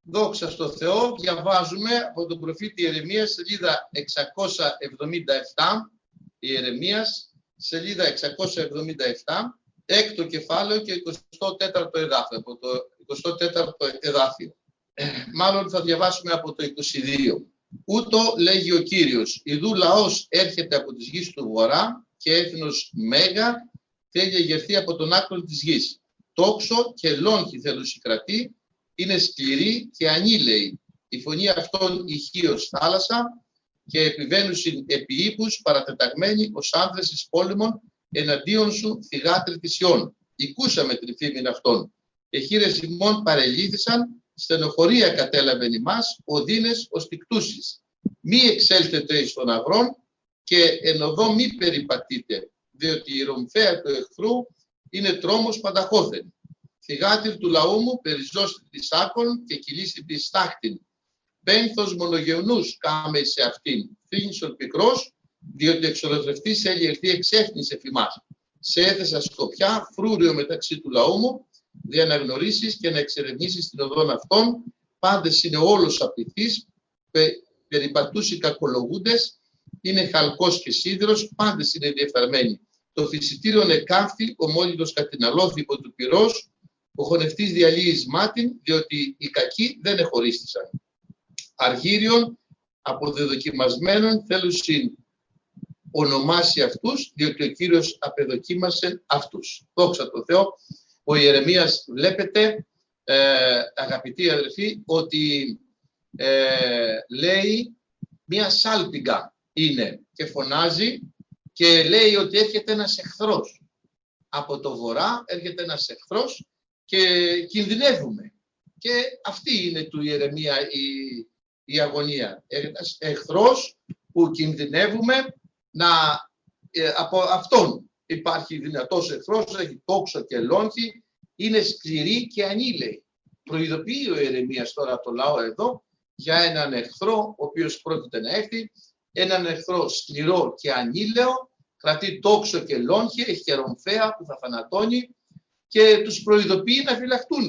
Δόξα στο Θεό, διαβάζουμε από τον προφήτη Ιερεμία, σελίδα 677, Ιερεμίας, σελίδα 677, έκτο κεφάλαιο και 24ο εδάφιο, από το 24ο εδάφιο. Μάλλον θα διαβάσουμε από το 22. Ούτω λέγει ο Κύριος, ιδού λαός έρχεται από τις γης του βορρά και έθνος μέγα θέλει εγερθεί από τον άκρο της γης. Τόξο και λόγχη θέλουσι κρατεί, είναι σκληρή και ανήλαιη. Η φωνή αυτών ηχεί ως θάλασσα και επιβαίνουσιν επί ύπους παρατεταγμένοι ως άνδρες εις πόλεμον εναντίον σου θυγάτρη της Ιών. Οικούσαμε την φήμην αυτών. Και χείρες ημών παρελήθησαν, στενοχωρία κατέλαβεν ημάς, οδύνες ως τικτούσεις. Μη εξέλθετε εις των αγρών και εν οδό μη περιπατείτε, διότι η ρομφαία του εχθρού είναι τρόμος πανταχώθεν. Θυγάτηρ του λαού μου περιζώστη της άκων και κυλήστη της στάχτην. Πένθος μονογεωνούς κάμε σε αυτήν. Φύγνησον πικρός, διότι εξολοθρευτής έλει εξέφνης εφημάς. Σε έθεσα σκοπιά, φρούριο μεταξύ του λαού μου, δια να γνωρίσεις και να εξερευνήσεις την οδόν αυτών. Πάντες είναι όλος απειθείς, περιπατούσι κακολογούντες, είναι χαλκός και σίδηρος, πάντες είναι διεφθαρμένοι. Το φυσιτήριον εκάφθη, ο μόλιδος κατηναλώθη υπό του πυρός, ο χωνευτής διαλύει σμάτιν, διότι οι κακοί δεν εχωρίστησαν. Αργύριον αποδεδοκιμασμένων θέλουσιν ονομάσει αυτούς, διότι ο Κύριος απεδοκίμασε αυτούς. Δόξα τω Θεώ. Ο Ιερεμίας, βλέπετε, αγαπητοί αδελφοί, ότι λέει μία σάλπιγγα είναι και φωνάζει και λέει ότι έρχεται ένας εχθρός. Από το βορρά έρχεται ένας εχθρός και κινδυνεύουμε. Και αυτή είναι του Ιερεμία η αγωνία. Ένας εχθρός που κινδυνεύουμε από αυτόν. Υπάρχει δυνατός εχθρός, έχει τόξο και λόγχη, είναι σκληρή και ανήλαιη. Προειδοποιεί ο Ιερεμίας τώρα το λαό εδώ για έναν εχθρό ο οποίος πρόκειται να έρθει, έναν εχθρό σκληρό και ανήλαιο, κρατεί τόξο και λόγχη, έχει και ρομφαία που θα θανατώνει και τους προειδοποιεί να φυλαχτούν.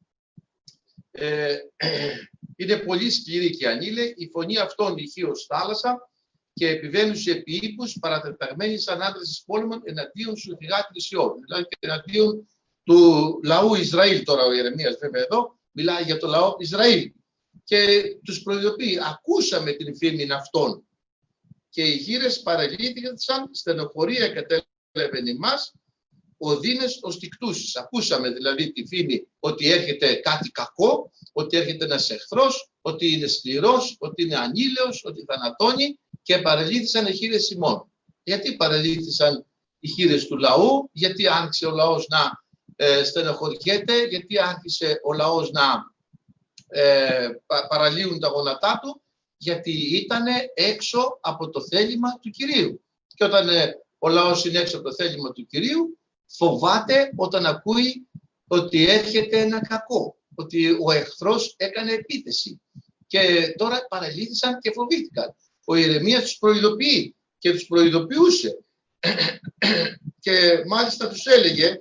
Είναι πολύ σκληρή και ανήλαιη, η φωνή αυτών ηχεί ως θάλασσα και επιβαίνουσι επί ύπους παρατεταγμένοι σαν άντρες εις πόλεμων εναντίον σου θυγάτρη της Ιών. Δηλαδή και εναντίον του λαού Ισραήλ. Τώρα ο Ιερεμίας βέβαια εδώ μιλάει για το λαό Ισραήλ και τους προειδοποιεί, ακούσαμε την φήμην αυτών και οι γύρες παρελήθηκαν, στενοχωρία κατέλαβεν ημάς, οδύνες ως τικτούσεις. Ακούσαμε δηλαδή τη φήμη ότι έρχεται κάτι κακό, ότι έρχεται ένας εχθρός, ότι είναι σκληρός, ότι είναι ανήλαιος, ότι θανατώνει και παρελήθησαν οι χείρες ημών. Γιατί παρελήθησαν οι χείρες του λαού, γιατί άρχισε ο λαός να στενοχωριέται, γιατί άρχισε ο λαός να παραλύουν τα γόνατά του, γιατί ήταν έξω από το θέλημα του Κυρίου. Και όταν ο λαός είναι έξω από το θέλημα του Κυρίου, φοβάται όταν ακούει ότι έρχεται ένα κακό, ότι ο εχθρός έκανε επίθεση. Και τώρα παραλύθησαν και φοβήθηκαν. Ο Ιερεμίας τους προειδοποιεί και τους προειδοποιούσε. Και μάλιστα τους έλεγε,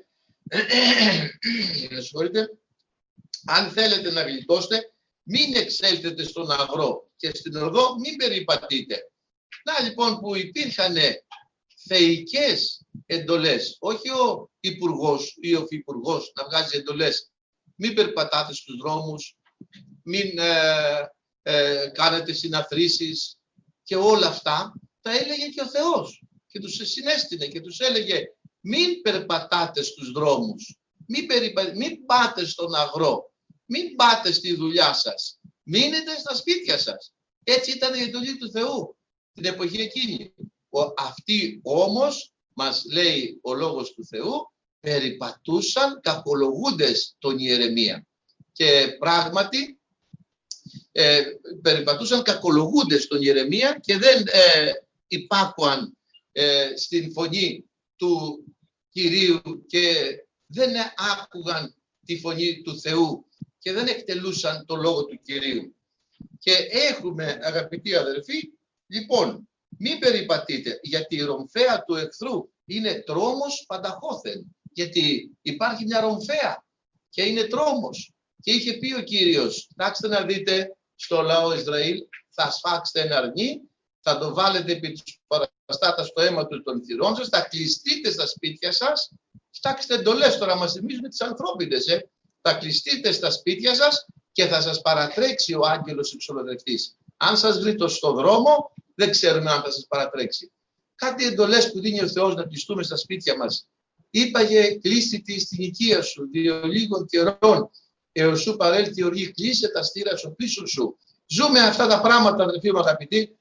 αν θέλετε να γλιτώσετε, μην εξέλθετε στον αγρό και στην οδό μην περιπατείτε. Να λοιπόν που υπήρχαν θεϊκές εντολές, όχι ο υπουργός ή ο υφυπουργός να βγάζει εντολές, μην περπατάτε στους δρόμους, μην κάνετε συναθρήσεις και όλα αυτά, τα έλεγε και ο Θεός και τους συνέστηνε και τους έλεγε μην περπατάτε στους δρόμους, μην πάτε στον αγρό, μην πάτε στη δουλειά σας, μείνετε στα σπίτια σας. Έτσι ήταν η εντολή του Θεού την εποχή εκείνη. Αυτοί όμως, μας λέει ο λόγος του Θεού, περιπατούσαν κακολογούντες τον Ιερεμία. Και πράγματι περιπατούσαν κακολογούντες τον Ιερεμία και δεν υπάκουαν στην φωνή του Κυρίου και δεν άκουγαν τη φωνή του Θεού και δεν εκτελούσαν το λόγο του Κυρίου. Και έχουμε, αγαπητοί αδελφοί, λοιπόν, μην περιπατείτε, γιατί η ρομφαία του εχθρού είναι τρόμος πανταχώθεν. Γιατί υπάρχει μια ρομφαία και είναι τρόμος. Και είχε πει ο Κύριος, κοιτάξτε να δείτε στο λαό Ισραήλ, θα σφάξετε ένα αρνί, θα το βάλετε επί της παραστάτα στο αίμα του των θυρών σας, θα κλειστείτε στα σπίτια σας. Κοιτάξτε εντολές τώρα, μας θυμίζουν τις ανθρώπινες. Θα κλειστείτε στα σπίτια σας και θα σας παρατρέξει ο άγγελος εξολοδρευτής. Αν σας βρει στον δρόμο, δεν ξέρουμε αν θα σας παρατρέξει. Κάτι εντολές που δίνει ο Θεός να κλειστούμε στα σπίτια μας. Είπαγε, κλείσει τη στην οικία σου, δύο λίγων καιρών, έως σου παρέλθει η οργή, κλείσε τα στήρα σου πίσω σου. Ζούμε αυτά τα πράγματα, αδελφοί μου αγαπητοί.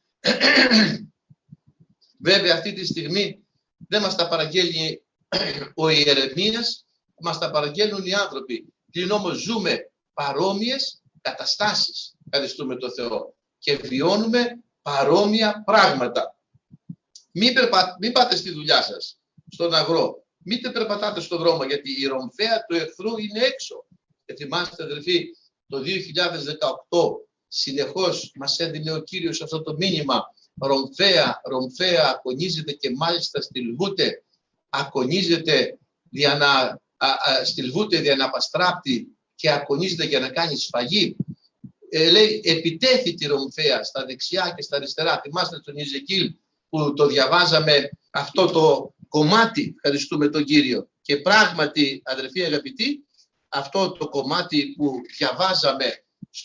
Βέβαια αυτή τη στιγμή δεν μας τα παραγγέλνει ο Ιερεμίας, μας τα παραγγέλνουν οι άνθρωποι. Πλην όμως ζούμε παρόμοιες καταστάσεις, ευχαριστούμε τον Θεό, και βιώνουμε παρόμοια πράγματα. Μην πάτε στη δουλειά σας, στον αγρό, μην περπατάτε στον δρόμο, γιατί η ρομφαία του εχθρού είναι έξω. Και θυμάστε αδελφοί, το 2018 συνεχώς μας έδινε ο Κύριος αυτό το μήνυμα, ρομφαία αγωνίζεται και μάλιστα στυλβούται, αγωνίζεται στυλβούται δια να παστράπτει και αγωνίζεται για να κάνει σφαγή. Λέει, επιτέθη τη ρομφαία στα δεξιά και στα αριστερά. Θυμάστε τον Ιεζεκίλ που το διαβάζαμε αυτό το κομμάτι, ευχαριστούμε τον Κύριο. Και πράγματι, αδελφοί αγαπητοί, αυτό το κομμάτι που διαβάζαμε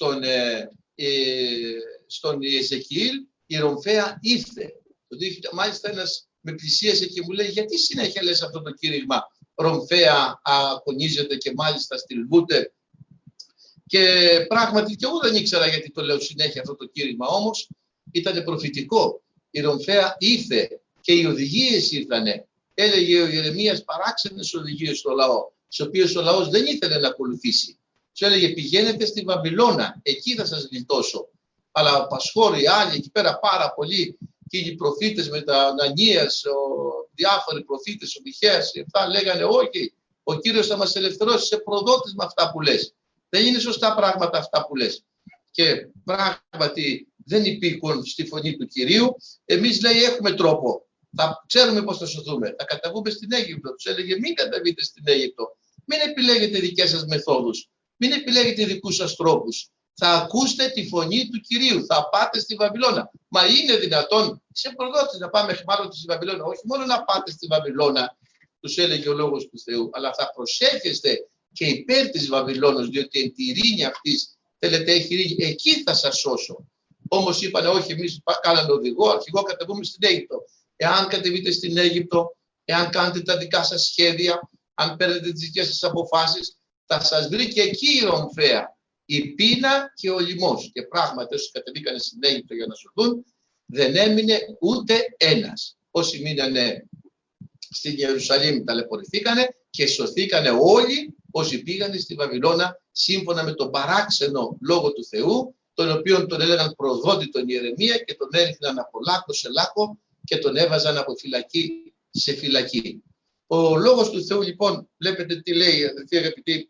στον Ιεζεκίλ, η ρομφαία ήρθε. Μάλιστα ένας με πλησίασε και μου λέει, γιατί συνέχεια λες αυτό το κήρυγμα, ρομφαία αγωνίζεται και μάλιστα στυλβούται. Και πράγματι και εγώ δεν ήξερα γιατί το λέω συνέχεια αυτό το κήρυγμα, όμως ήταν προφητικό. Η ρομφαία ήρθε και οι οδηγίες ήρθανε. Έλεγε ο Ιερεμίας παράξενες οδηγίες στο λαό, τις οποίες ο λαός δεν ήθελε να ακολουθήσει. Του έλεγε, πηγαίνετε στη Βαβυλώνα, εκεί θα σας γλιτώσω. Αλλά ο Πασχώροι, άλλοι εκεί πέρα πάρα πολλοί, και οι προφήτες με τα Ανανίας, διάφοροι προφήτες, ο Μιχαίας, αυτά λέγανε, όχι, ο Κύριος θα μας ελευθερώσει, σε προδότης με αυτά που λες. Δεν είναι σωστά πράγματα αυτά που λες. Και πράγματι δεν υπήκουν στη φωνή του Κυρίου. Εμείς, λέει, έχουμε τρόπο. Θα ξέρουμε πώς θα σωθούμε. Θα καταβούμε στην Αίγυπτο. Τους έλεγε, μην καταβείτε στην Αίγυπτο. Μην επιλέγετε δικές σας μεθόδους. Μην επιλέγετε δικούς σας τρόπους. Θα ακούσετε τη φωνή του Κυρίου. Θα πάτε στη Βαβυλώνα. Μα είναι δυνατόν σε προδότης να πάμε μάλλον στη Βαβυλώνα? Όχι μόνο να πάτε στη Βαβυλώνα, τους έλεγε ο λόγος του Θεού, αλλά θα προσέχεστε και υπέρ της Βαβυλώνος, διότι εν τη ειρήνη αυτής θέλετε έχει ειρήνη. Εκεί θα σας σώσω. Όμως είπανε, όχι, εμείς κάναμε οδηγό, αρχηγό κατεβούμε στην Αίγυπτο. Εάν κατεβείτε στην Αίγυπτο, εάν κάνετε τα δικά σας σχέδια, αν παίρνετε τις δικές σας αποφάσεις, θα σας βρει και εκεί η ρομφαία, η πείνα και ο λιμός. Και πράγματι όσοι κατεβήκανε στην Αίγυπτο για να σωθούν, δεν έμεινε ούτε ένας. Όσοι μείνανε στην Ιερουσαλήμ ταλαιπωρηθήκανε και σωθήκανε όλοι όσοι πήγανε στη Βαβυλώνα σύμφωνα με τον παράξενο λόγο του Θεού, τον οποίο τον έλεγαν προδότη τον Ιερεμία και τον έριχναν από λάκκο σε λάκκο και τον έβαζαν από φυλακή σε φυλακή. Ο λόγος του Θεού λοιπόν, βλέπετε τι λέει, αδελφοί αγαπητοί,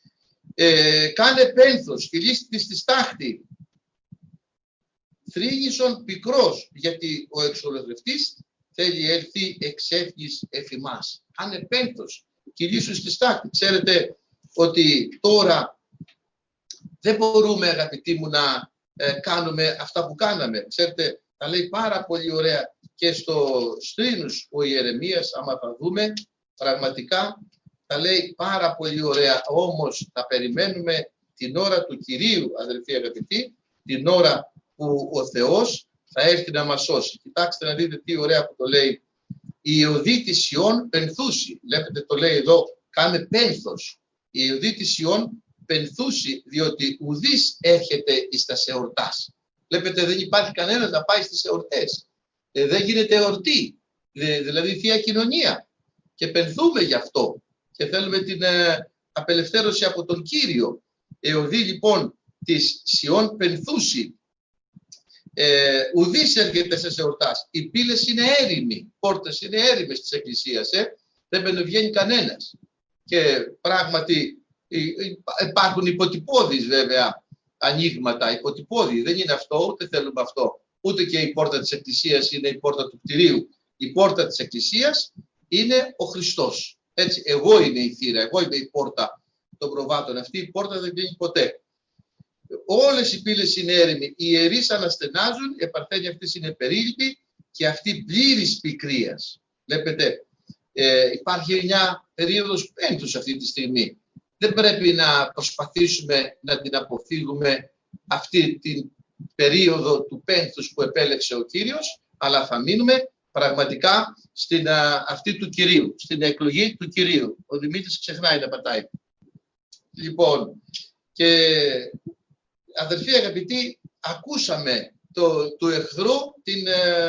κάνε πένθος, κυλίστη στη στάχτη, θρήγησον πικρός, γιατί ο εξολοδρευτής θέλει έρθει εξέφνης εφημάς. Κάνε πένθος, κυλήσου στη στάχτη. Ξέρετε ότι τώρα δεν μπορούμε, αγαπητοί μου, να κάνουμε αυτά που κάναμε. Ξέρετε, τα λέει πάρα πολύ ωραία και στο Στρίνους ο Ιερεμίας, άμα θα δούμε, πραγματικά τα λέει πάρα πολύ ωραία. Όμως θα περιμένουμε την ώρα του Κυρίου, αδελφοί αγαπητοί, την ώρα που ο Θεός θα έρθει να μας σώσει. Κοιτάξτε να δείτε τι ωραία που το λέει. Η οδή της Σιών πενθούσει. Βλέπετε το λέει εδώ, κάνε πένθος. Η οδή της Σιών πενθούσει, διότι ουδής έρχεται εις τα εορτάς. Βλέπετε, δεν υπάρχει κανένας να πάει στις εορτές. Δεν γίνεται εορτή, δηλαδή θεία κοινωνία. Και πενθούμε γι' αυτό και θέλουμε την απελευθέρωση από τον Κύριο. Η οδή λοιπόν της Σιών πενθούσει. Ουδής έρχεται σε εορτάς. Οι πύλες είναι έρημοι, οι πόρτες είναι έρημες της Εκκλησίας. Δεν βγαίνει κανένας. Και πράγματι υπάρχουν υποτυπώδεις βέβαια ανοίγματα, υποτυπώδη. Δεν είναι αυτό, ούτε θέλουμε αυτό. Ούτε και η πόρτα της Εκκλησίας είναι η πόρτα του κτηρίου. Η πόρτα της Εκκλησίας είναι ο Χριστός. Έτσι, εγώ είμαι η θύρα, εγώ είμαι η πόρτα των προβάτων. Αυτή η πόρτα δεν κλείνει ποτέ. Όλες οι πύλες είναι έρημοι. Οι ιερείς αναστενάζουν, η παρθένη αυτή είναι περίληπη και αυτή πλήρης πικρίας. Βλέπετε, υπάρχει μια περίοδος πένθους αυτή τη στιγμή. Δεν πρέπει να προσπαθήσουμε να την αποφύγουμε αυτή την περίοδο του πένθους που επέλεξε ο Κύριος, αλλά θα μείνουμε πραγματικά στην αυτή του Κυρίου, στην εκλογή του Κυρίου. Ο Δημήτρης ξεχνάει να πατάει. Λοιπόν, και αδερφοί αγαπητοί, ακούσαμε του εχθρού την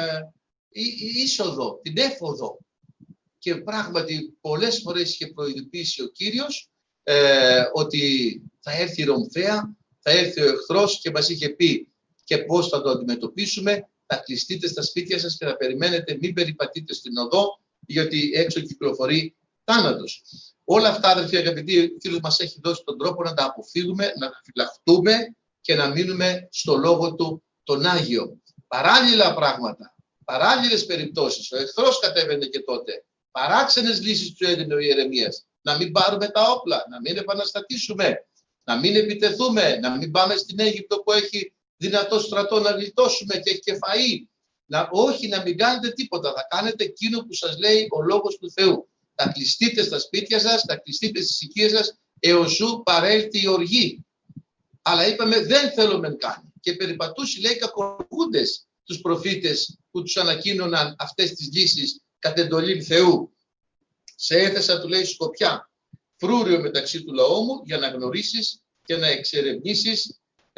είσοδο, την έφοδο. Και πράγματι πολλές φορές είχε προειδοποιήσει ο Κύριος ότι θα έρθει η Ρομφαία, θα έρθει ο εχθρός και μας είχε πει και πώς θα το αντιμετωπίσουμε. Θα κλειστείτε στα σπίτια σας και θα περιμένετε, μην περιπατείτε στην οδό, γιατί έξω κυκλοφορεί θάνατος. Όλα αυτά, αδερφοί αγαπητοί, ο Κύριος μας έχει δώσει τον τρόπο να τα αποφύγουμε, να τα φυλαχτούμε και να μείνουμε στο λόγο του τον Άγιο. Παράλληλα πράγματα, παράλληλες περιπτώσεις. Ο εχθρός κατέβαινε και τότε. Παράξενες λύσεις του έδινε ο Ιερεμίας. Να μην πάρουμε τα όπλα, να μην επαναστατήσουμε, να μην επιτεθούμε, να μην πάμε στην Αίγυπτο που έχει δυνατό στρατό να γλιτώσουμε και έχει και φαΐ. Όχι, να μην κάνετε τίποτα. Θα κάνετε εκείνο που σας λέει ο λόγος του Θεού. Θα κλειστείτε στα σπίτια σας, θα κλειστείτε στις οικίες σας, έως σου παρέλθει η οργή. Αλλά είπαμε δεν θέλουμε να κάνει. Και περιπατούσε, λέει, κακολογούντες τους προφήτες που τους ανακοίνωναν αυτές τις λύσεις κατ' εντολή Θεού. Σε έθεσα, του λέει, σκοπιά, φρούριο μεταξύ του λαού μου, για να γνωρίσεις και να εξερευνήσεις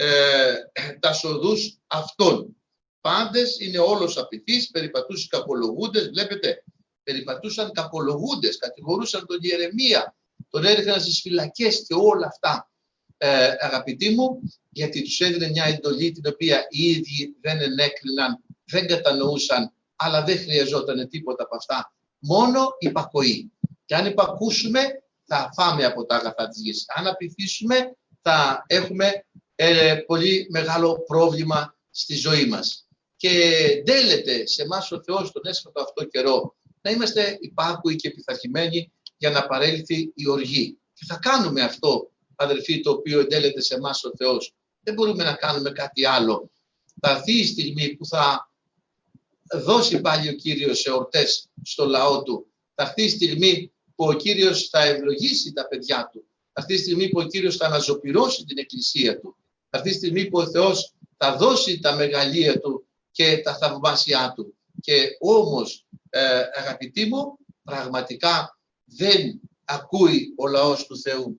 τα σοδούς αυτών. Πάντες είναι όλος απειθείς, περιπατούσαν κακολογούντες, βλέπετε, περιπατούσαν κακολογούντες, κατηγορούσαν τον Ιερεμία, τον έριχναν στις φυλακές και όλα αυτά. Αγαπητοί μου, γιατί τους έδινε μια εντολή την οποία οι ίδιοι δεν ενέκριναν, δεν κατανοούσαν, αλλά δεν χρειαζόταν τίποτα από αυτά. Μόνο υπακοή. Και αν υπακούσουμε, θα φάμε από τα αγαθά της γης. Αν απειθήσουμε, θα έχουμε πολύ μεγάλο πρόβλημα στη ζωή μας. Και ντέλεται σε εμάς ο Θεός τον έσχατο αυτό καιρό να είμαστε υπάκουοι και πειθαρχημένοι για να παρέλθει η οργή. Και θα κάνουμε αυτό, αδερφοί, το οποίο εντέλεται σε εμάς ο Θεός. Δεν μπορούμε να κάνουμε κάτι άλλο. Θα έρθει η στιγμή που θα δώσει πάλι ο Κύριος εορτές στο λαό του. Θα έρθει η στιγμή που ο Κύριος θα ευλογήσει τα παιδιά του. Θα έρθει η στιγμή που ο Κύριος θα αναζωπυρώσει την εκκλησία του. Θα έρθει η στιγμή που ο Θεός θα δώσει τα μεγαλεία του και τα θαυμάσια του. Και όμως, αγαπητοί μου, πραγματικά δεν ακούει ο λαός του Θεού.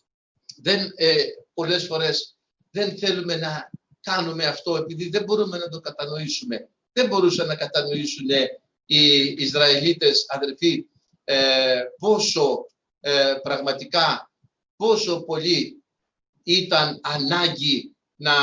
Πολλές φορές δεν θέλουμε να κάνουμε αυτό επειδή δεν μπορούμε να το κατανοήσουμε. Δεν μπορούσαν να κατανοήσουν οι Ισραηλίτες, αδερφοί, πραγματικά πόσο πολύ ήταν ανάγκη να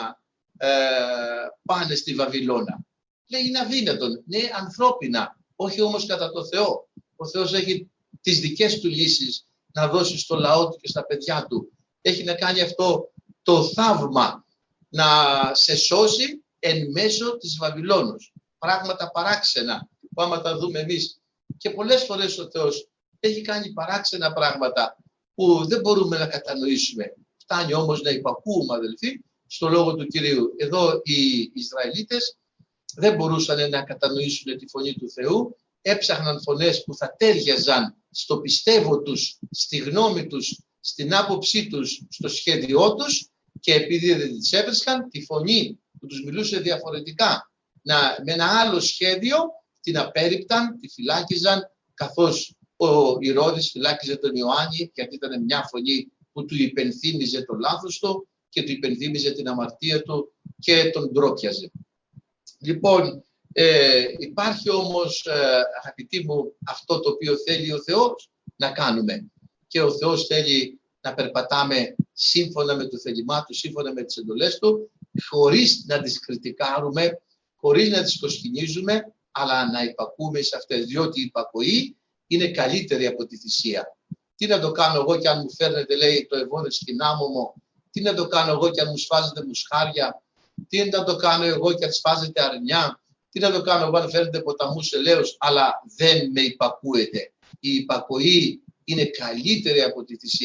πάνε στη Βαβυλώνα. Λέει είναι αδύνατον, ναι, ανθρώπινα, όχι όμως κατά το Θεό. Ο Θεός έχει τις δικές του λύσεις να δώσει στο λαό του και στα παιδιά του. Έχει να κάνει αυτό το θαύμα, να σε σώσει εν μέσω της Βαβυλώνος. Πράγματα παράξενα που άμα τα δούμε εμείς. Και πολλές φορές ο Θεός έχει κάνει παράξενα πράγματα που δεν μπορούμε να κατανοήσουμε. Φτάνει όμως να υπακούουμε, αδελφοί, στο λόγο του Κυρίου. Εδώ οι Ισραηλίτες δεν μπορούσαν να κατανοήσουν τη φωνή του Θεού. Έψαχναν φωνές που θα τέριαζαν στο πιστεύω τους, στη γνώμη τους, στην άποψή τους, στο σχέδιό τους, και επειδή δεν τις έβρισκαν, τη φωνή που τους μιλούσε διαφορετικά, με ένα άλλο σχέδιο, την απέρριπταν, τη φυλάκιζαν, καθώς ο Ηρώδης φυλάκιζε τον Ιωάννη, γιατί ήταν μια φωνή που του υπενθύμιζε το λάθος του και του υπενθύμιζε την αμαρτία του και τον ντρόπιαζε. Λοιπόν, υπάρχει όμως, αγαπητοί μου, αυτό το οποίο θέλει ο Θεός να κάνουμε. Και ο Θεός θέλει να περπατάμε σύμφωνα με το θέλημά του, σύμφωνα με τις εντολές του, χωρίς να τις κριτικάρουμε, χωρίς να τις προσκυνίζουμε, αλλά να υπακούμε σε αυτές, διότι η υπακοή είναι καλύτερη από τη θυσία. Τι να το κάνω εγώ κι αν μου φέρνετε, λέει, το ευώδες σκηνάμωμο, τι να το κάνω εγώ κι αν μου σφάζετε μουσχάρια, τι να το κάνω εγώ κι αν σφάζετε αρνιά, τι να το κάνω εγώ αν φέρνετε ποταμούς ελαίους, αλλά δεν με υπακούετε. Η υπακοή είναι καλύτερη από τη θυσία.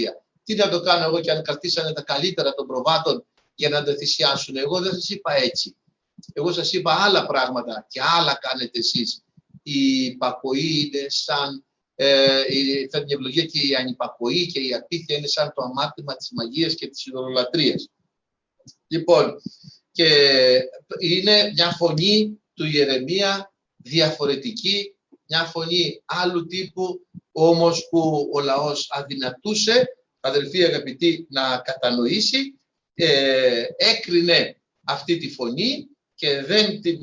Τι να το κάνω εγώ και αν κρατήσανε τα καλύτερα των προβάτων για να τα θυσιάσουν? Εγώ δεν σας είπα έτσι. Εγώ σας είπα άλλα πράγματα και άλλα κάνετε εσείς. Η υπακοή είναι σαν η ευλογία και η ανυπακοή και η απίθεια είναι σαν το αμάρτημα της μαγείας και της ειδωλολατρίας. Λοιπόν, και είναι μια φωνή του Ιερεμία διαφορετική, μια φωνή άλλου τύπου, όμως που ο λαός αδυνατούσε, αδελφοί αγαπητοί, να κατανοήσει, έκρινε αυτή τη φωνή και δεν την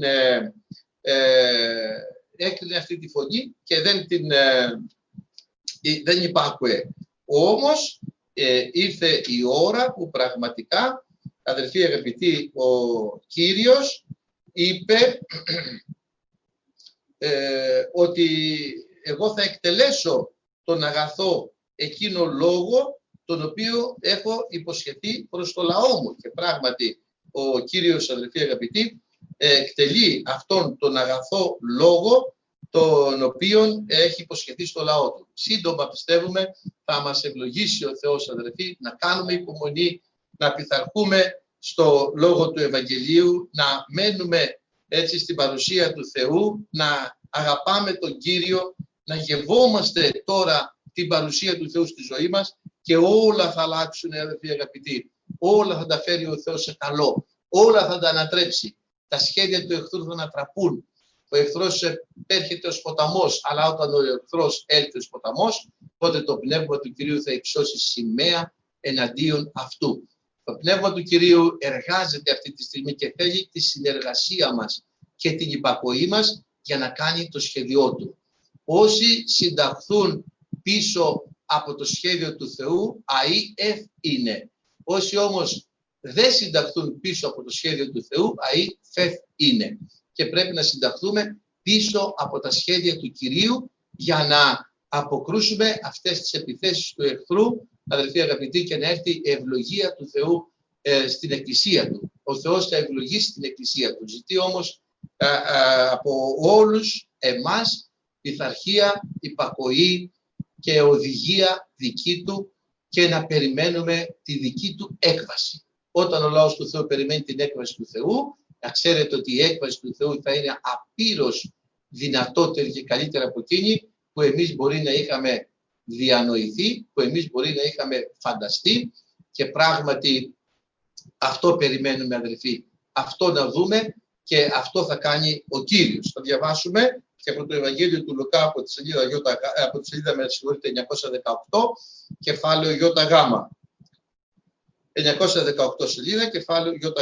έκρινε αυτή τη φωνή και δεν υπάκουε. Όμως ήρθε η ώρα που πραγματικά, αδελφοί αγαπητοί, ο Κύριος είπε ότι εγώ θα εκτελέσω τον αγαθό εκείνο λόγο τον οποίο έχω υποσχεθεί προς το λαό μου. Και πράγματι ο Κύριος, αδελφοί αγαπητοί, εκτελεί αυτόν τον αγαθό λόγο τον οποίον έχει υποσχεθεί στο λαό του. Σύντομα πιστεύουμε θα μας ευλογήσει ο Θεός, αδελφοί, να κάνουμε υπομονή, να πειθαρχούμε στο λόγο του Ευαγγελίου, να μένουμε έτσι στην παρουσία του Θεού, να αγαπάμε τον Κύριο, να γευόμαστε τώρα την παρουσία του Θεού στη ζωή μας και όλα θα αλλάξουν, αδελφοί αγαπητοί. Όλα θα τα φέρει ο Θεός σε καλό. Όλα θα τα ανατρέψει. Τα σχέδια του εχθρού θα ανατραπούν. Ο εχθρός έρχεται ως ποταμός, αλλά όταν ο εχθρός έλθει ως ποταμός, τότε το πνεύμα του Κυρίου θα υψώσει σημαία εναντίον αυτού. Το πνεύμα του Κυρίου εργάζεται αυτή τη στιγμή και θέλει τη συνεργασία μας και την υπακοή μας για να κάνει το σχέδιό του. Όσοι συνταχθούν πίσω από το σχέδιο του Θεού, αΐ είναι. Όσοι όμως δεν συνταχθούν πίσω από το σχέδιο του Θεού, αΐ είναι. Και πρέπει να συνταχθούμε πίσω από τα σχέδια του Κυρίου για να αποκρούσουμε αυτές τις επιθέσεις του εχθρού, αδελφοί αγαπητοί, και να έρθει η ευλογία του Θεού στην Εκκλησία του. Ο Θεός θα ευλογήσει την Εκκλησία του. Ζητεί όμως από όλους εμάς πειθαρχία, υπακοή και οδηγία δική του και να περιμένουμε τη δική του έκβαση. Όταν ο λαός του Θεού περιμένει την έκβαση του Θεού, να ξέρετε ότι η έκβαση του Θεού θα είναι απείρως δυνατότερη και καλύτερα από εκείνη που εμείς μπορεί να είχαμε διανοηθεί, που εμείς μπορεί να είχαμε φανταστεί, και πράγματι αυτό περιμένουμε, αδελφοί. Αυτό να δούμε και αυτό θα κάνει ο Κύριος. Θα διαβάσουμε και από το Ευαγγέλιο του Λουκά από τη σελίδα, 918, κεφάλαιο ΙΓ. 918 σελίδα, κεφάλαιο ΙΓ.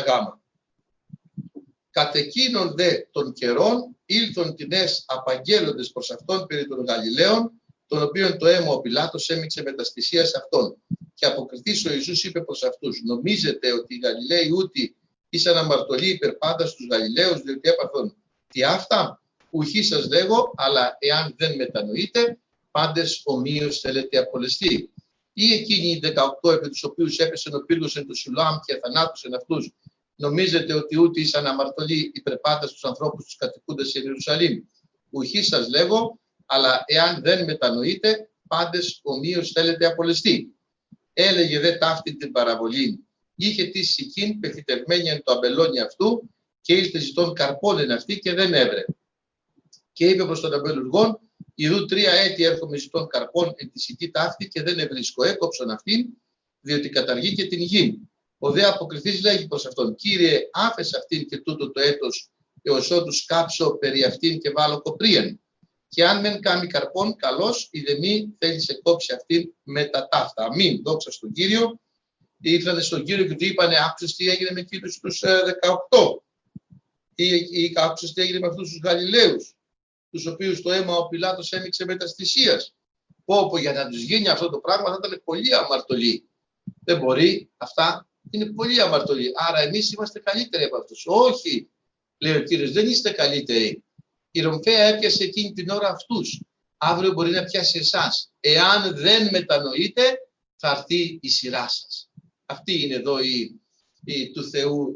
Κατ' εκείνον δε των καιρών ήλθον τινές απαγγέλλοντες προς αυτόν περί των Γαλιλαίων, τον οποίον το αίμα ο Πιλάτος έμιξε με τα στησίας αυτών. Και αποκριθής ο Ιησούς είπε προς αυτούς: νομίζετε ότι οι Γαλιλαίοι ούτι ήσαν αμαρτωλοί υπερπάντα στους Γαλιλαίους, διότι έπαθον τι αυτά? Ουχή σας λέγω, αλλά εάν δεν μετανοείτε, πάντες ομοίως θέλετε απολεστεί. Ή εκείνοι οι 18 επί τους οποίους έπεσεν ο πύργος εν το Σιλοάμ και θανάτωσεν αυτούς, νομίζετε ότι ούτε ήσαν αμαρτωλοί υπερπάντας στους ανθρώπους τους κατοικούντας σε Ιερουσαλήμ? Ουχή σας λέγω, αλλά εάν δεν μετανοείτε, πάντες ομοίως θέλετε απολεστεί. Έλεγε δε ταύτη την παραβολή. Είχε τη σικήν πεφυτευμένη εν το αμπελόνι αυτού και ήλθε ζητών καρπών εν αυτή και δεν έβρε. Και είπε προς τον αμπελουργόν: ιδού 3 έτη έρχομαι ζητών καρπών εν τη σική ταύτη και δεν ευρίσκω. Έκοψον αυτήν, διότι καταργεί και την γη. Ο δε αποκριθής λέγει προς αυτόν: Κύριε, άφες αυτήν και τούτο το έτος, έως ότου σκάψω περί αυτήν και βάλω κοπρίαν. Και αν μεν κάνει καρπών, καλώς, η δε μη θέλει σε κόψει αυτήν με τα ταύτα. Αμήν, δόξα στον Κύριο. Ήρθανε στον Κύριο και του είπανε: άκουσες τι έγινε με εκείνους τους 18? Ή άκουσες τι έγινε με αυτούς τους Γαλιλαίους, τους οποίους το αίμα ο Πιλάτος έμιξε με τα στησίας? Πω, για να τους γίνει αυτό το πράγμα θα ήταν πολύ αμαρτωλοί. Δεν μπορεί, αυτά είναι πολύ αμαρτωλοί. Άρα εμείς είμαστε καλύτεροι από αυτούς. Όχι, λέει ο Κύριος, δεν είστε καλύτεροι. Η Ρομφαία έπιασε εκείνη την ώρα αυτούς. Αύριο μπορεί να πιάσει εσάς. Εάν δεν μετανοείτε, θα έρθει η σειρά σας. Αυτή είναι εδώ του Θεού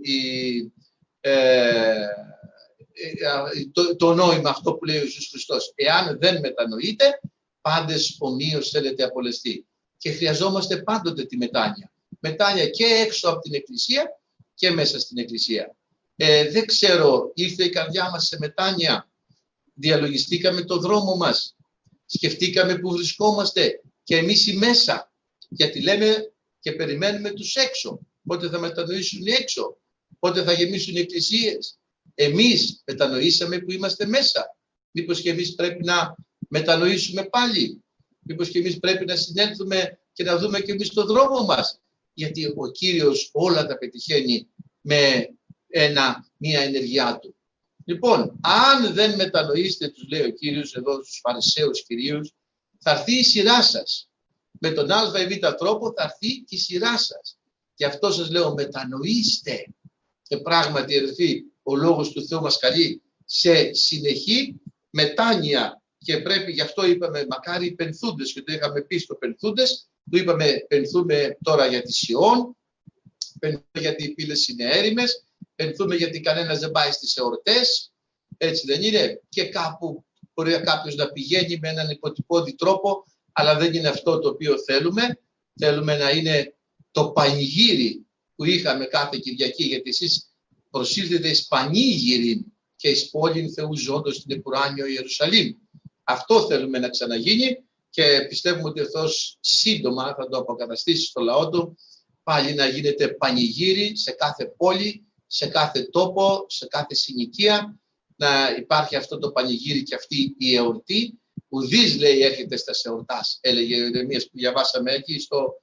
το νόημα αυτό που λέει ο Ιησούς Χριστός. Εάν δεν μετανοείτε, πάντες ομοίως θέλετε απολεστεί. και χρειαζόμαστε πάντοτε τη μετάνοια. Μετάνοια και έξω από την Εκκλησία και μέσα στην Εκκλησία. Δεν ξέρω, ήρθε η καρδιά μας σε μετάνοια, διαλογιστήκαμε το δρόμο μας, σκεφτήκαμε που βρισκόμαστε και εμείς οι μέσα, γιατί λέμε και περιμένουμε τους έξω, πότε θα μετανοήσουν οι έξω, πότε θα γεμίσουν οι εκκλησίες. Εμείς μετανοήσαμε που είμαστε μέσα. Μήπως και εμείς πρέπει να μετανοήσουμε πάλι, μήπως και εμείς πρέπει να συνέλθουμε και να δούμε και εμείς το δρόμο μας, γιατί ο Κύριος όλα τα πετυχαίνει με μία ενεργειά του. Λοιπόν, αν δεν μετανοήσετε, τους λέει ο Κύριος εδώ στους Φαρισαίους κυρίως, θα έρθει η σειρά σας. Με τον α ή β τρόπο θα έρθει και η σειρά σας. Γι' αυτό σας λέω, μετανοήστε. Και πράγματι, αδελφοί, ο λόγος του Θεού μας καλεί σε συνεχή μετάνοια. Και πρέπει, γι' αυτό είπαμε, μακάρι οι πενθούντες, και το είχαμε πει στο πενθούντες, του είπαμε, πενθούμε τώρα για τη Σιών, πενθούμε γιατί οι πύλες είναι έρημες, πενθούμε γιατί κανένας δεν πάει στις εορτές, έτσι δεν είναι? Και κάπου μπορεί κάποιος να πηγαίνει με έναν υποτυπώδη τρόπο, αλλά δεν είναι αυτό το οποίο θέλουμε. Θέλουμε να είναι το πανηγύρι που είχαμε κάθε Κυριακή, γιατί εσείς προσήλθετε εις πανήγυριν και εις πόλην Θεού ζώντος στην επουράνιο Ιερουσαλήμ. Αυτό θέλουμε να ξαναγίνει και πιστεύουμε ότι ο Θεός σύντομα θα το αποκαταστήσει στο λαό του, πάλι να γίνεται πανηγύρι σε κάθε πόλη, σε κάθε τόπο, σε κάθε συνοικία, να υπάρχει αυτό το πανηγύρι και αυτή η εορτή. Ουδής, λέει, έρχεται στα εορτάς, έλεγε ο Ηρεμίας που διαβάσαμε εκεί στο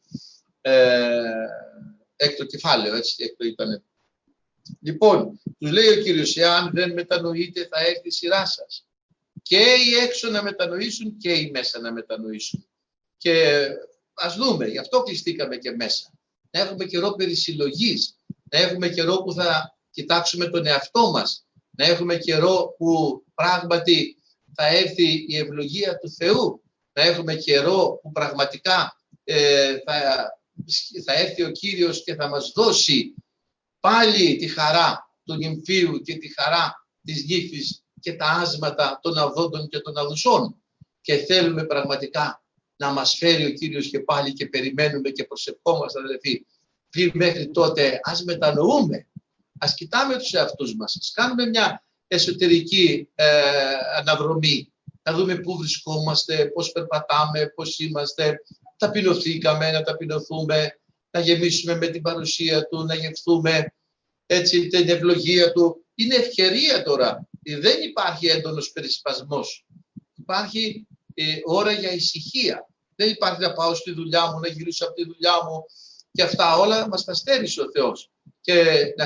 έκτο κεφάλαιο, έτσι έκτο ήταν. Λοιπόν, τους λέει ο Κύριος, εάν δεν μετανοείτε θα έρθει η σειρά σας. Και οι έξω να μετανοήσουν και οι μέσα να μετανοήσουν. Και ας δούμε, γι' αυτό κλειστήκαμε και μέσα. Να έχουμε καιρό περισυλλογής, να έχουμε καιρό που θα κοιτάξουμε τον εαυτό μας, να έχουμε καιρό που πράγματι θα έρθει η ευλογία του Θεού, να έχουμε καιρό που πραγματικά θα έρθει ο Κύριος και θα μας δώσει πάλι τη χαρά του νυμφίου και τη χαρά της νύφης και τα άσματα των αδόντων και των αδουσών. Και θέλουμε πραγματικά να μας φέρει ο Κύριος και πάλι και περιμένουμε και προσευχόμαστε, αδελφοί. Μέχρι τότε ας μετανοούμε, ας κοιτάμε τους εαυτούς μας, ας κάνουμε μια εσωτερική αναδρομή, να δούμε πού βρισκόμαστε, πώς περπατάμε, πώς είμαστε, ταπεινωθήκαμε, να ταπεινωθούμε, να γεμίσουμε με την παρουσία Του, να γευθούμε έτσι την ευλογία Του. Είναι ευκαιρία τώρα, δεν υπάρχει έντονος περισπασμός, υπάρχει ώρα για ησυχία. Δεν υπάρχει να πάω στη δουλειά μου, να γυρίσω από τη δουλειά μου και αυτά όλα μας τα στέρισε ο Θεός. Και να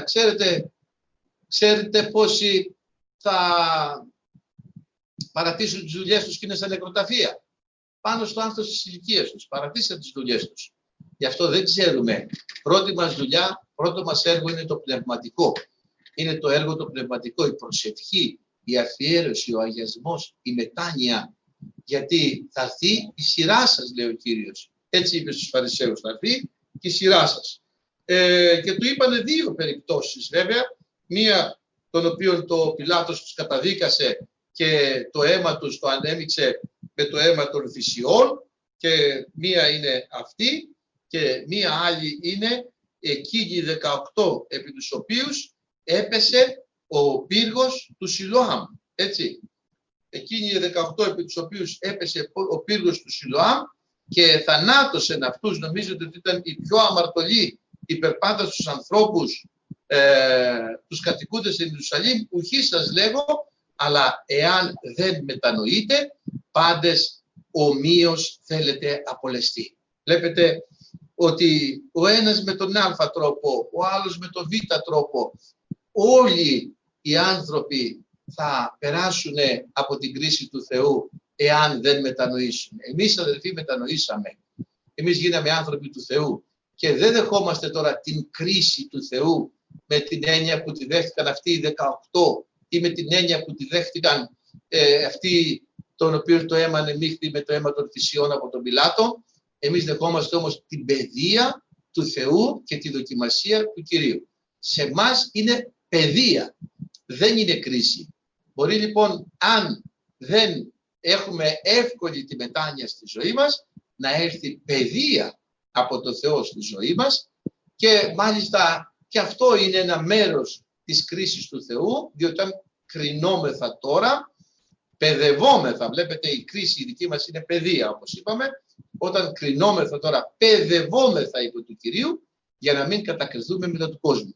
ξέρετε πόσοι θα παρατήσουν τις δουλειές τους και είναι στα νεκροταφεία. Πάνω στο άνθος της ηλικίας τους, παρατήσαν τις δουλειές τους. Γι' αυτό δεν ξέρουμε. Πρώτη μας δουλειά, πρώτο μας έργο είναι το πνευματικό. Είναι το έργο το πνευματικό, η προσευχή, η αφιέρωση, ο αγιασμός, η μετάνοια. Γιατί θα έρθει η σειρά σας, λέει ο Κύριος. Έτσι είπε στους Φαρισαίους, θα έρθει και η σειρά σας. Και του είπανε δύο περιπτώσεις βέβαια. Μία, τον οποίον το Πιλάτος τους καταδίκασε και το αίμα τους το ανέμειξε με το αίμα των θυσιών, και μία είναι αυτή και μία άλλη είναι εκείνοι οι 18 επί τους οποίους έπεσε ο πύργος του Σιλοάμ. Έτσι. Εκείνοι οι 18 επί τους οποίους έπεσε ο πύργος του Σιλοάμ και θανάτωσεν αυτούς. Νομίζετε ότι ήταν η πιο αμαρτωλή υπερπάτα στους ανθρώπους, τους κατοικούντες στην Ιερουσαλήμ? Ουχή σας λέγω, αλλά εάν δεν μετανοείτε, πάντες ομοίως θέλετε απολεστεί. Βλέπετε ότι ο ένας με τον α τρόπο, ο άλλος με τον β τρόπο, όλοι οι άνθρωποι θα περάσουν από την κρίση του Θεού εάν δεν μετανοήσουν. Εμείς, αδελφοί, μετανοήσαμε. Εμείς γίναμε άνθρωποι του Θεού και δεν δεχόμαστε τώρα την κρίση του Θεού με την έννοια που τη δέχτηκαν αυτοί οι 18 ή με την έννοια που τη δέχτηκαν αυτοί τον οποίο το αίμα ανεμίχθη με το αίμα των θυσιών από τον Πιλάτο. Εμείς δεχόμαστε όμως την παιδεία του Θεού και τη δοκιμασία του Κυρίου. Σε εμάς είναι παιδεία, δεν είναι κρίση. Μπορεί λοιπόν, αν δεν έχουμε εύκολη τη μετάνοια στη ζωή μας, να έρθει παιδεία από το Θεό στη ζωή μας και μάλιστα και αυτό είναι ένα μέρος της κρίσης του Θεού, διότι όταν κρινόμεθα τώρα, παιδευόμεθα, βλέπετε η κρίση η δική μας είναι παιδεία όπως είπαμε, όταν κρινόμεθα τώρα παιδευόμεθα υπό του Κυρίου για να μην κατακριθούμε μετά του κόσμου.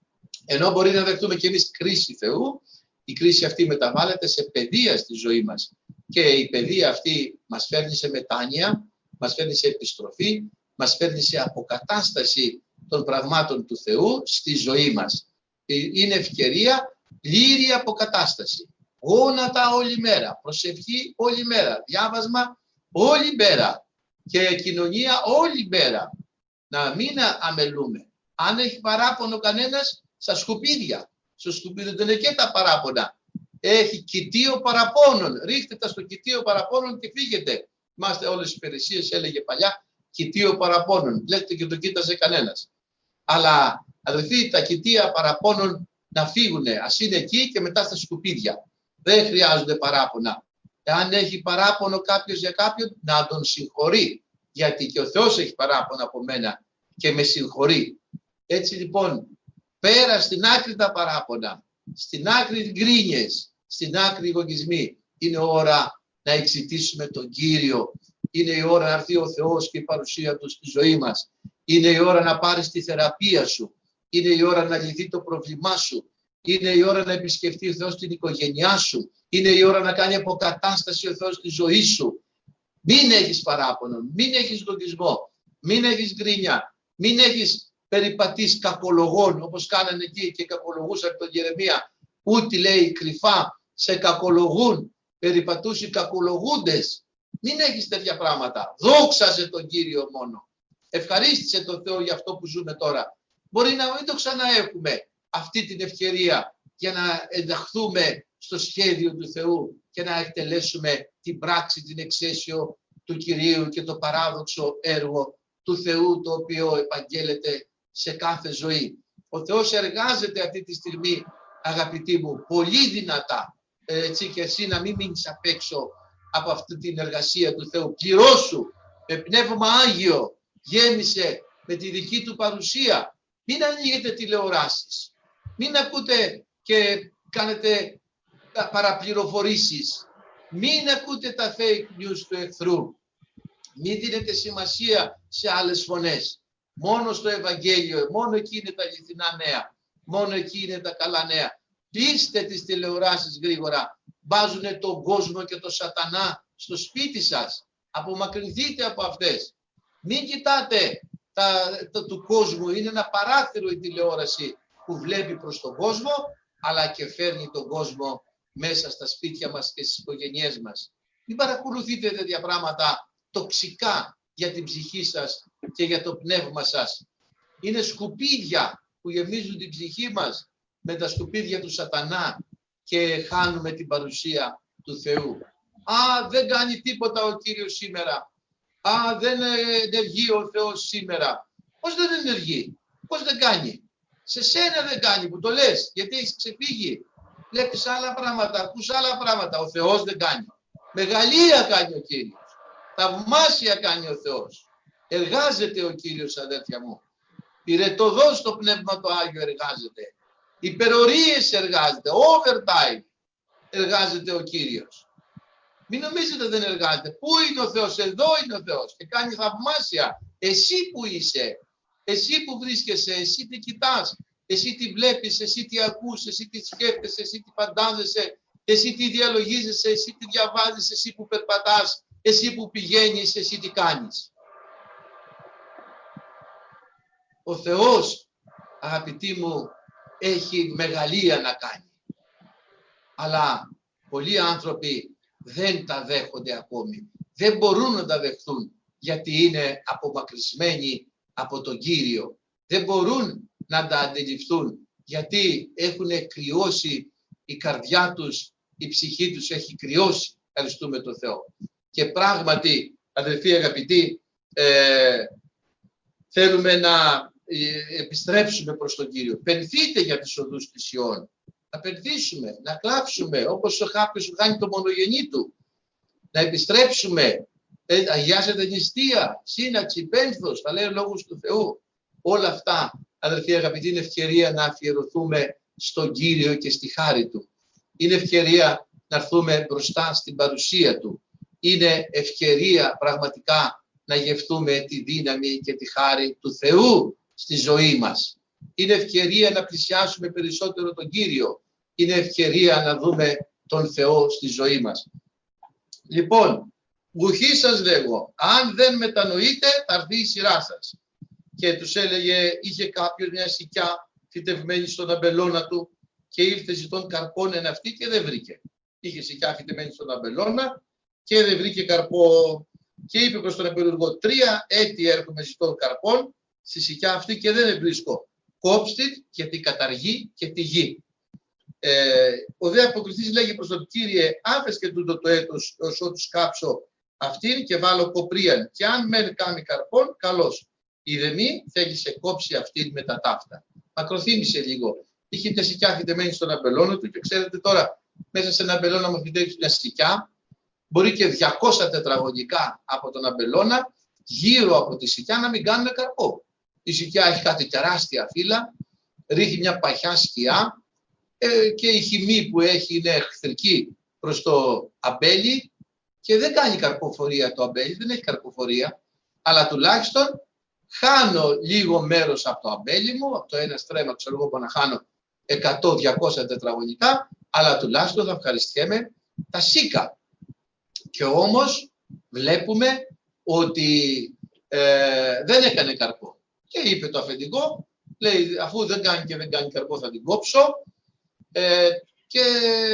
Ενώ μπορεί να δεχτούμε και εμείς κρίση Θεού, η κρίση αυτή μεταβάλλεται σε παιδεία στη ζωή μας και η παιδεία αυτή μας φέρνει σε μετάνοια, μας φέρνει σε επιστροφή, μας φέρνει σε αποκατάσταση των πραγμάτων του Θεού στη ζωή μας. Είναι ευκαιρία πλήρη αποκατάσταση. Γόνατα όλη μέρα, προσευχή όλη μέρα, διάβασμα όλη μέρα και κοινωνία όλη μέρα. Να μην αμελούμε. Αν έχει παράπονο κανένας, στα σκουπίδια. Στο σκουπίδι δεν είναι και τα παράπονα. Έχει κοιτίο παραπώνων. Ρίχτε τα στο κοιτίο παραπώνων και φύγετε. Είμαστε όλες οι υπηρεσίες, έλεγε παλιά, κοιτίο παραπώνων. Λέτε και το κοίταζε κανένας. Αλλά αδελφοί, τα κοιτία παραπώνων να φύγουν. Ας είναι εκεί και μετά στα σκουπίδια. Δεν χρειάζονται παράπονα. Αν έχει παράπονο κάποιος για κάποιον, να τον συγχωρεί. Γιατί και ο Θεός έχει παράπονα από μένα και με συγχωρεί. Έτσι λοιπόν, πέρα στην άκρη τα παράπονα, στην άκρη γκρίνιες, στην άκρη εγωισμοί, είναι ώρα να εξητήσουμε τον Κύριο. Είναι η ώρα να έρθει ο Θεός και η παρουσία Του στη ζωή μας. Είναι η ώρα να πάρεις τη θεραπεία σου. Είναι η ώρα να λυθεί το πρόβλημά σου. Είναι η ώρα να επισκεφτεί ο Θεός την οικογένειά σου. Είναι η ώρα να κάνει αποκατάσταση ο Θεός στη ζωή σου. Μην έχεις παράπονο, μην έχεις λογισμό, μην έχεις γκρίνια, μην έχεις περιπατείς κακολογών όπως κάνανε εκεί και κακολογούσαν τον Γερεμία. Ούτε λέει κρυφά σε κακολογούν, περιπατούς οι κακολογούντες. Μην έχεις τέτοια πράγματα. Δόξαζε τον Κύριο μόνο. Ευχαρίστησε τον Θεό για αυτό που ζούμε τώρα. Μπορεί να μην το ξαναέχουμε αυτή την ευκαιρία για να ενταχθούμε στο σχέδιο του Θεού και να εκτελέσουμε την πράξη, την εξαίσιο του Κυρίου και το παράδοξο έργο του Θεού το οποίο επαγγέλλεται σε κάθε ζωή. Ο Θεός εργάζεται αυτή τη στιγμή, αγαπητοί μου, πολύ δυνατά. Έτσι και εσύ να μην μείνεις απ' έξω από αυτή την εργασία του Θεού. Πληρώσου με πνεύμα Άγιο, γέμισε με τη δική Του παρουσία. Μην ανοίγετε τηλεοράσεις. Μην ακούτε και κάνετε παραπληροφορήσεις. Μην ακούτε τα fake news του εχθρού. Μην δίνετε σημασία σε άλλες φωνές. Μόνο στο Ευαγγέλιο, μόνο εκεί είναι τα αληθινά νέα. Μόνο εκεί είναι τα καλά νέα. Κλείστε τις τηλεοράσεις γρήγορα. Βάζουνε τον κόσμο και τον σατανά στο σπίτι σας. Απομακρυνθείτε από αυτές. Μην κοιτάτε του κόσμου. Είναι ένα παράθυρο η τηλεόραση που βλέπει προς τον κόσμο, αλλά και φέρνει τον κόσμο μέσα στα σπίτια μας και στις οικογένειές μας. Μην παρακολουθείτε τέτοια πράγματα τοξικά για την ψυχή σας και για το πνεύμα σας. Είναι σκουπίδια που γεμίζουν την ψυχή μας με τα σκουπίδια του σατανά και χάνουμε την παρουσία του Θεού. Α, δεν κάνει τίποτα ο Κύριος σήμερα. Α, δεν ενεργεί ο Θεός σήμερα. Πώς δεν ενεργεί, πώς δεν κάνει. Σε σένα δεν κάνει που το λες, γιατί έχεις ξεφύγει. Βλέπεις άλλα πράγματα, ακούς άλλα πράγματα. Ο Θεός δεν κάνει. Μεγαλεία κάνει ο Κύριος. Θαυμάσια κάνει ο Θεός. Εργάζεται ο Κύριος, αδέρφια μου. Πυρετοδός το Πνεύμα το Άγιο εργάζεται. Υπερορίες εργάζεται. Overtime εργάζεται ο Κύριος. Μην νομίζετε δεν εργάζεται. Πού είναι ο Θεός? Εδώ είναι ο Θεός και κάνει θαυμάσια. Εσύ που είσαι, εσύ που βρίσκεσαι, εσύ τι κοιτάς, εσύ τι βλέπεις, εσύ τι ακούς, εσύ τι σκέφτεσαι, εσύ τι φαντάζεσαι, εσύ τι διαλογίζεσαι, εσύ τι διαβάζεις, εσύ που περπατάς, εσύ που πηγαίνεις, εσύ τι κάνεις. Ο Θεός, αγαπητοί μου, έχει μεγαλεία να κάνει. Αλλά πολλοί άνθρωποι δεν τα δέχονται ακόμη. Δεν μπορούν να τα δεχθούν γιατί είναι απομακρυσμένοι από τον Κύριο. Δεν μπορούν να τα αντιληφθούν γιατί έχουν κρυώσει η καρδιά τους, η ψυχή τους έχει κρυώσει. Ευχαριστούμε τον Θεό. Και πράγματι, αδελφοί αγαπητοί, θέλουμε να επιστρέψουμε προς τον Κύριο. Πενθείτε για τις οδούς της Ιών. Να πενθήσουμε, να κλάψουμε όπως κάποιος που κάνει το μονογενή του. Να επιστρέψουμε αγιάζεται νηστεία, σύναξη, πένθος, θα λέει ο Λόγος του Θεού. Όλα αυτά, αδερφοί αγαπητοί, είναι ευκαιρία να αφιερωθούμε στον Κύριο και στη χάρη Του. Είναι ευκαιρία να έρθουμε μπροστά στην παρουσία Του. Είναι ευκαιρία πραγματικά να γευτούμε τη δύναμη και τη χάρη του Θεού στη ζωή μας. Είναι ευκαιρία να πλησιάσουμε περισσότερο τον Κύριο. Είναι ευκαιρία να δούμε τον Θεό στη ζωή μας. Λοιπόν, βουχή σας λέγω, αν δεν μετανοείτε θα έρθει η σειρά σας. Και τους έλεγε, είχε κάποιος μια σικιά φυτευμένη στον αμπελώνα του και ήρθε ζητών καρπών εν αυτή και δεν βρήκε. Είχε σικιά φυτευμένη στον αμπελώνα και δεν βρήκε καρπό. Και είπε προς τον αμπελουργό, 3 έτη έρχομαι ζητών καρπών στη σικιά αυτή και δεν βρίσκω. Κόψτε γιατί καταργεί και τη γη. Ο δε αποκριθής λέγει προς τον Κύριε, άφες και τούτο το έτος ως ότου σκάψω αυτήν και βάλω κοπρίαν. Και αν μεν κάνει καρπών, καλώς. Η δε μη θέλει σε κόψει αυτήν με τα ταύτα. Μακροθύμησε λίγο. Είχε μια σικιά φυτεμένη στον αμπελώνα του και ξέρετε τώρα, μέσα σε ένα αμπελώνα μου φυτέψει μια σικιά, μπορεί και 200 τετραγωνικά από τον αμπελώνα, γύρω από τη σικιά να μην κάνουν καρπό. Η σικιά έχει κάτι τεράστια φύλλα, ρίχνει μια παχιά σκιά και η χυμή που έχει είναι εχθρική προς το αμπέλι και δεν κάνει καρποφορία το αμπέλι, δεν έχει καρποφορία, αλλά τουλάχιστον χάνω λίγο μέρος από το αμπέλι μου, από το ένα στρέμμα ξέρω εγώ που να χάνω 100-200 τετραγωνικά, αλλά τουλάχιστον θα ευχαριστιέμαι τα σίκα. Και όμως βλέπουμε ότι δεν έκανε καρπό. Και είπε το αφεντικό, λέει αφού δεν κάνει και δεν κάνει καρπό θα την κόψω και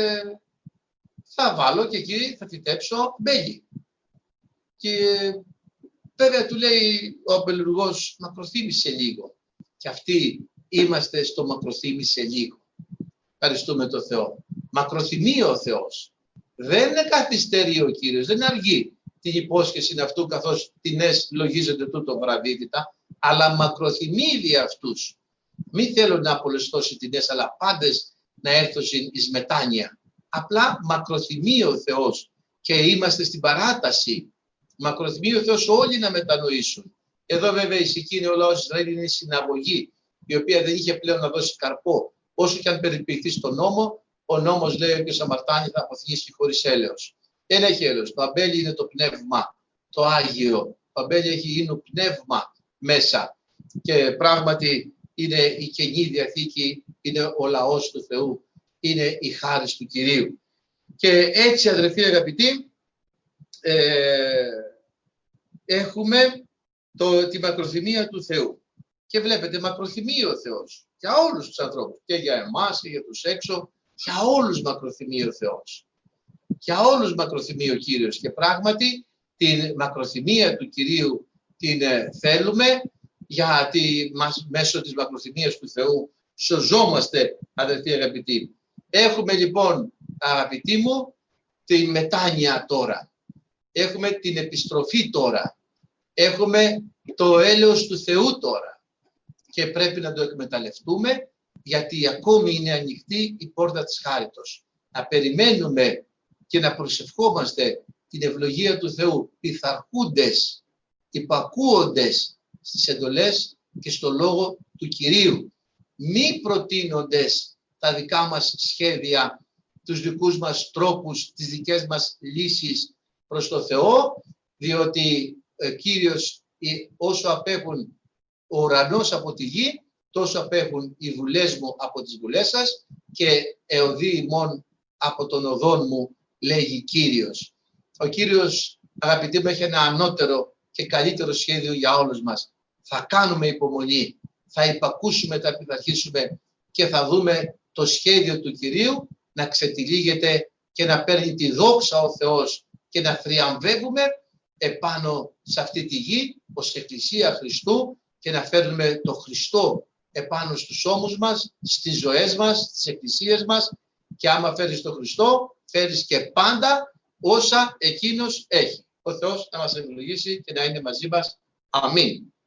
θα βάλω και εκεί θα φυτέψω μπέλι. Και βέβαια του λέει ο αμπελουργός μακροθύμησε λίγο. Και αυτοί είμαστε στο μακροθύμησε λίγο. Ευχαριστούμε τον Θεό. Μακροθυμεί ο Θεός. Δεν είναι καθυστερεί ο Κύριος, δεν αργεί την υπόσχεση αυτού καθώς την λογίζεται τούτο βραδύτητα, αλλά μακροθυμεί δι' αυτούς. Μη θέλω να απολεστώσει την αλλά πάντες να έρθωσιν εις μετάνοια. Απλά μακροθυμεί ο Θεός και είμαστε στην παράταση. Μακροθυμεί ο Θεός όλοι να μετανοήσουν. Εδώ βέβαια η σική είναι ο λαός Ισραήλ, είναι η συναγωγή, η οποία δεν είχε πλέον να δώσει καρπό. Όσο και αν περιποιηθεί στον νόμο, ο νόμος λέει ότι ο Σαμαρτάνη θα αποθήσει χωρίς έλεος. Δεν έχει έλεος. Το αμπέλι είναι το πνεύμα, το Άγιο. Το αμπέλι είναι πνεύμα μέσα. Και πράγματι είναι η Καινή Διαθήκη, είναι ο λαός του Θεού, είναι η χάρις του Κυρίου. Και έτσι αδερφοί αγαπητοί, έχουμε τη μακροθυμία του Θεού. Και βλέπετε μακροθυμεί ο Θεός για όλους τους ανθρώπους, και για εμάς και για τους έξω, για όλους μακροθυμεί ο Θεός. Για όλους μακροθυμεί ο Κύριος και πράγματι την μακροθυμία του Κυρίου την θέλουμε, γιατί μέσω της μακροθυμίας του Θεού σωζόμαστε αδερφοί αγαπητοί. Έχουμε λοιπόν αγαπητοί μου τη μετάνοια τώρα. Έχουμε την επιστροφή τώρα. Έχουμε το έλεος του Θεού τώρα. Και πρέπει να το εκμεταλλευτούμε γιατί ακόμη είναι ανοιχτή η πόρτα της χάριτος. Να περιμένουμε και να προσευχόμαστε την ευλογία του Θεού, πειθαρχούντες, υπακούοντες στις εντολές και στο λόγο του Κυρίου. Μη προτείνοντες τα δικά μας σχέδια, τους δικούς μας τρόπους, τις δικές μας λύσεις προς το Θεό, διότι Κύριος όσο απέχουν ο ουρανός από τη γη, τόσο απέχουν οι βουλές μου από τις βουλές σας και εωδή ημών από τον οδόν μου, λέγει Κύριος. Ο Κύριος, αγαπητοί μου, έχει ένα ανώτερο και καλύτερο σχέδιο για όλους μας. Θα κάνουμε υπομονή, θα υπακούσουμε, θα πειθαρχήσουμε και θα δούμε το σχέδιο του Κυρίου να ξετυλίγεται και να παίρνει τη δόξα ο Θεός και να θριαμβεύουμε επάνω σε αυτή τη γη ως Εκκλησία Χριστού και να φέρνουμε το Χριστό επάνω στους ώμους μας, στις ζωές μας, στις εκκλησίες μας και άμα φέρεις τον Χριστό, φέρεις και πάντα όσα Εκείνος έχει. Ο Θεός να μας ευλογήσει και να είναι μαζί μας. Αμήν.